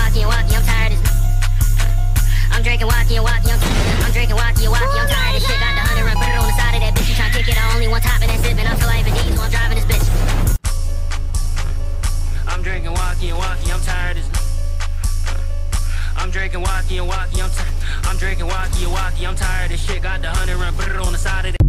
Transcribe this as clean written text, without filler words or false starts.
walkie and walkie, I'm tired of this. I'm drinking walkie and walkie, I'm drinking walkie and walkie, I'm tired of this shit. Got the 100 run, put it on the side of that bitch. You tryna kick it, I only one top and that's it. Man, I feel like Vin Diesel, I'm driving this bitch. I'm drinking walkie and walkie, I'm tired of this. I'm drinking walkie and walkie, I'm drinking walkie and walkie, I'm tired of this shit. Got the 100 run, put it on the side of that.